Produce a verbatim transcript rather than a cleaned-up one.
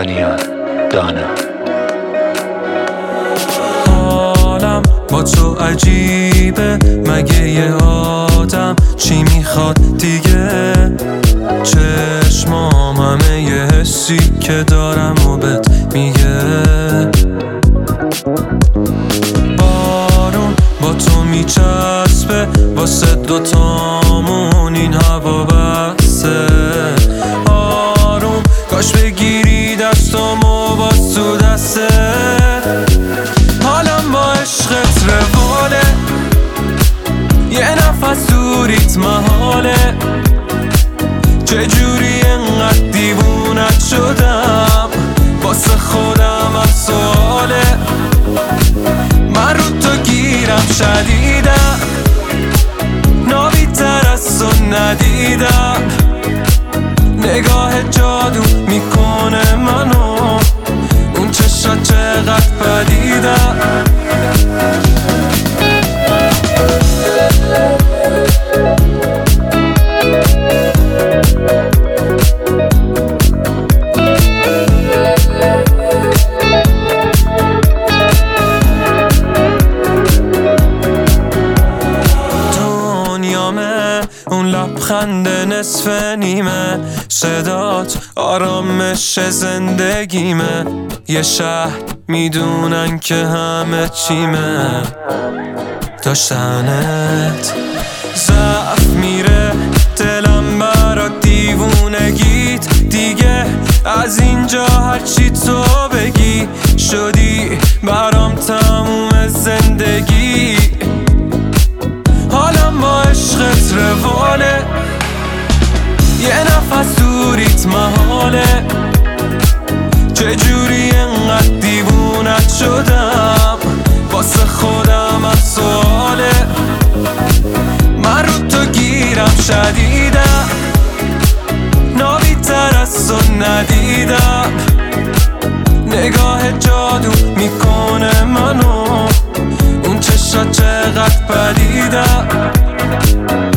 دانیال دانا. حالم با تو عجیبه، مگه یه آدم چی میخواد دیگه؟ چشمام همه یه حسی که دارم و بهت میگه. بارون با تو میچسبه، واسه دوتامون این هوا بسته. آروم کاش بگیری دستامو باز تو دسته. حالم با عشقت رواله، یه نفس دوریت محاله. چجوری انقدر دیوونت شدم، واسه خودم از سواله. من رو تو گیرم شدیدم، نابی تر از تو ندیدم. نگاه جادو میکنه منو، اون چشا چقدر پدیدم. اون لبخند نصف نیمه، صدات آرامش زندگیمه. یه شهر میدونن که همه چیمه، داشتنت ضعف میره دلم برا دیوونگیت. دیگه از اینجا هرچی تو بگی شدی برام تموم زندگی. حالم با عشقت رواله، یه نفس دوریت محاله. چجوری انقدر دیوونت شدم، واسه خودم از سواله. من رو تو گیرم شدیدم، نابی تر از تو ندیدم. نگاه جادو میکنه منو، اون چشا چقدر پدیدم.